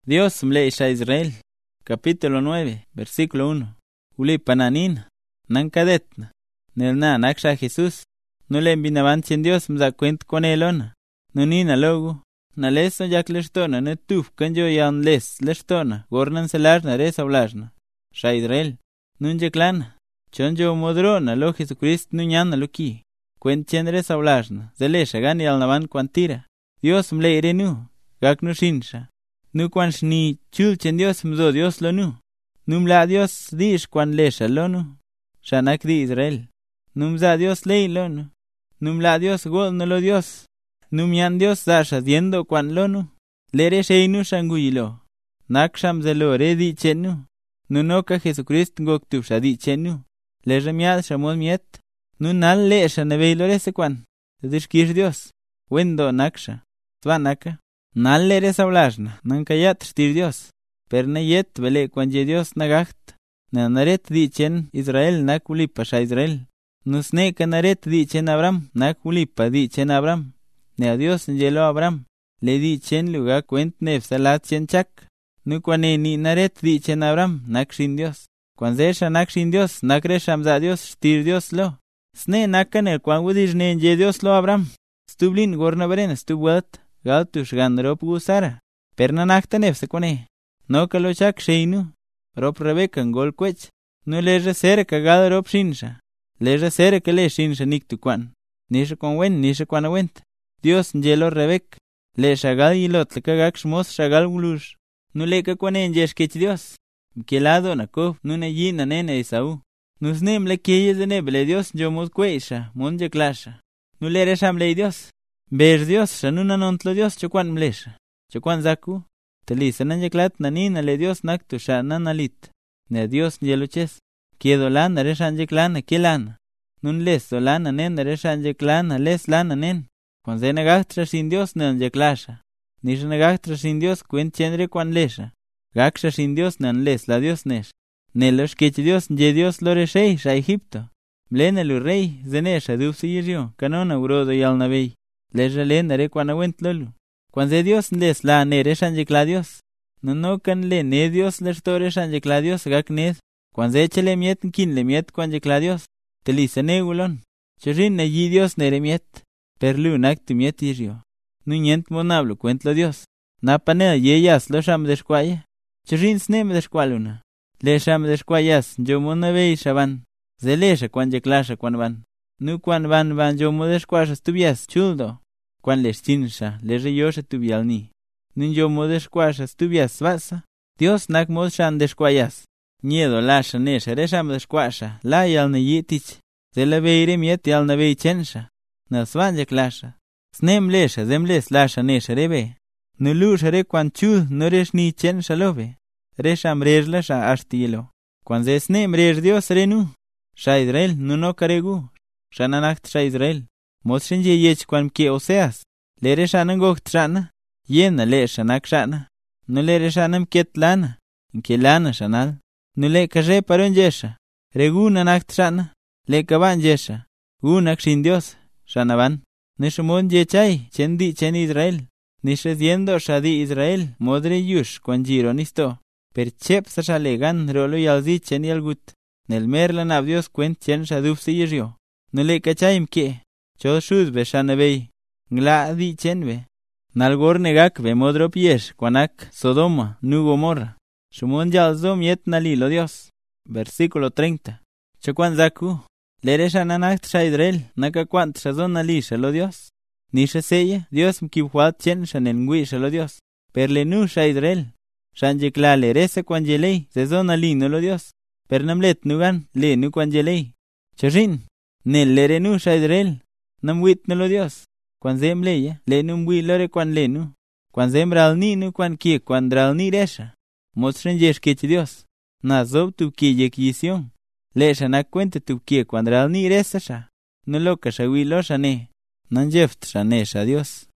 Dios mleisha a Israel. Capítulo 9, versículo 1. Uli pananina, nankadetna. Nelna naksha Jesús. No le envinavanchen Dios mza cuent con elona. Nunina logo. Na leso jak leshtona ne tuf kanjo yan les leshtona. Gornan selar na res hablarna. Sha Israel. Nun jeklana. Chonjo modrona lo Jesucrist nuñana lo ki. Cuentchen res hablarna. Zelesha gani alnavan cuantira. Dios mleire nu. Gak nu shinsha. Nu quan shni chulchen Dios mzo Dios lo nu. Numla Dios dish quan lesha lo nu. Shanak di Israel. Numza Dios ley lo nu. Numla Dios gol no lo Dios. Numyan Dios dasha diendo quan lo nu. Lere sheinu shanguyilo. Naksham zelo re di chenu. Nunoka Jesucrist ngok tufsha di chenu. Le remiad shamol miet. Nunal lesha neveilo rese quan. Dishkish Dios. Wendo naksha. Tvanaka. Nal leres hablarna. Nankayat shtir Dios. Per ne yet vele quan je Dios nagacht. Naret di chen Israel nak ulipa sha Israel. Nusne kanaret di chen Abraham nak ulipa di chen Abraham. Ne a Dios njelo Abraham. Le di chen luga cuent nef salat chen chak. Nu kwane ni naret di chen Abraham nak shin Dios. Kwan zesha nak shin Dios nak resham za Dios shtir Dios lo. Sne nakan el kwan wudish ne nje Dios lo Abraham. Stublin gorna beren stubwat. Galtush gan rop gusara. Perna nakta nef se kwane. No ka lo chak sheinu. Rop Rebecca ngol kwech. No le resere kagada rop shinsha. Le resere que le shinsha niktu kwan. Nisha kwan wen, nisha kwan went. Dios njelo Rebecca. Le shagal yilot le kagak shmos shagal gulush. No le ka kwane njesh kech Dios. Mkelado na kof nune yin na nene Isaú. Nusnem le kieyes de neble Dios njomos kweisha, monje klasha. No le resham le Dios. Ber Dios shanuna nontlo Dios chokwan mlesha. Chokwan zaku. Telisa nanjeklat nanina le Dios naktu sha nanalit. Ne Dios njeluches. Kiedo lana reshanjeklana kielana. Nun les solana nen reshanjeklana les lana nen. Kwan se negachtra sin Dios nanjeklasha. Nisha negachtra sin Dios cuen chenre kwan lesha. Gaksha sin Dios nan les la Dios nesh. Nelosh kech Dios nje Dios lo reshei sha Egipto. Mlene lu rey zenesha dufsi yirio kanona urodo yalnavei. Lesha lenare kwan awent lolu. Kwan se Dios les la ne reshanjekla Dios. No kan le ne Dios les to reshanjekla Dios gak ned. Kwan se chele miet nkin le miet kwan jekla Dios. Telisa ne gulon. Chirin ne yi Dios nere miet. Perlu nak tu miet yirio. Nuñent monablo cuentlo Dios. Napanea yeyas lo sham deshkwaya. Chirin snem deshkwaluna. Le sham deshkwayas jo monavei shaban. Zelesha kwan jeklasha kwan van. Nu kwan van jo modeshkwasha stubias chuldo. Kwan les chinsha, les reyosha tubialni. Ninjo modeshkwasha stubias vasa. Dios nak modshan deshkwayas. Niedo lasha nesha resham deshkwasha. La yalne yitich. Zela veire miet yalna vei chensha. Nasvan jeklasha. Snem lesha zemles lasha nesha rebe. Nulusha re kwan chul no resh ni chensha love. Resham rejla sha ashtilo. Kwan ze snem rej Dios renu. Sha Israel nuno karegu. Sha nanakt sha Israel. Modshinje yech kwan mke Oseas. Le reshanam gokt shana. Yena le shanak shana. No le reshanam ket lana. Nke lana shanal. No le kaje paron jesha. Regu nanakt shana. Le kaban jesha. Unak shin Dios. Shanaban. Nishumon jechay. Chendi chen Israel. Nishediendo shadi Israel. Modre yush kwan jiro nisto. Per chep sa shalegan rolo yalzi chen yalgut. Nel merlan ab Dios kwent chen shaduf si yirio. No le kachay mke. Cho shuz be shanabey. Ngla di chenbe. Nalgor negak be modro piesh kwanak Sodoma nu Gomorra. Shumon yalzo miet nalilo Dios. Versículo 30. Chokwan zaku. Leresha nanakt sha Israel. Naka kwant shazon nalisha lo Dios. Nisha seye. Dios mkibhuat chen shanengui shalo Dios. Perle nu sha Israel. Shanjekla lerese kwan jelei. Sezon nalino lo Dios. Pernamlet nugan le nu kwan jelei. Choshin. Nel lere nu sha Israel. Namwit no lo Dios. Kwan zem leya, le numwi lore kwan lenu. Kwan zem ralni nu kwan kie kwan ralni resha. Mostren jesh kech Dios. Na zob tu kie yek yision. Lesha na cuente tu kie kwan ralni resa sha. No loka sha wi lo sha ne. Nan jeft sha ne sha Dios.